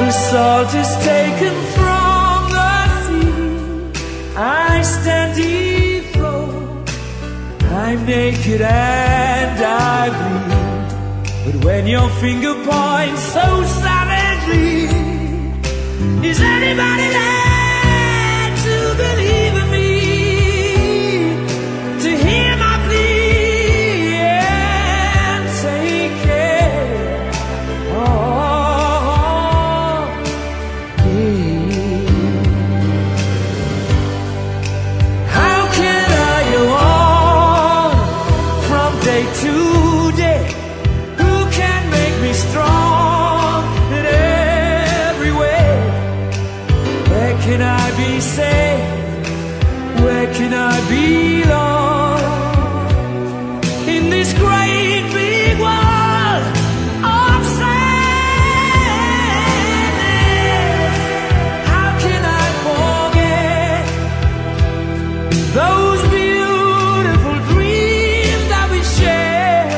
The salt is taken from the sea. I stand defloat. I'm naked and I bleed. But when your finger points so savagely, is anybody there to believe in me? To hear my plea and take care of me? How can I go on from day to day? Who can make me strong in every way? Where can I be safe? Where can I belong? In this great big world of sadness, how can I forget those beautiful dreams that we shared?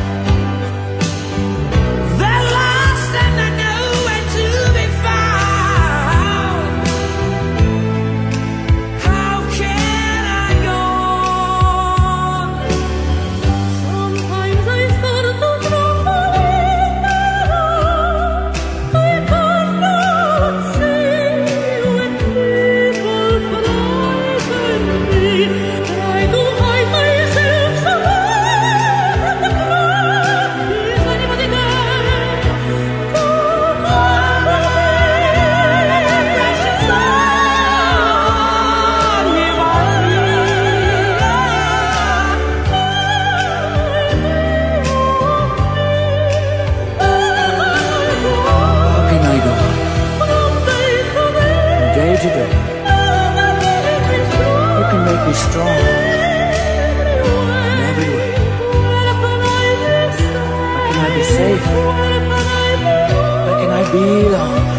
They're lost and they're nowhere to be found. How can I go on? Sometimes I start to tremble. I cannot say when people frighten me. Try to hide myself somewhere from the crowd. Is anybody there to comfort me? Precious Lord, hear my How can I go on from day to day? Who can make me strong in every way? Where can I be safe? Where can I belong?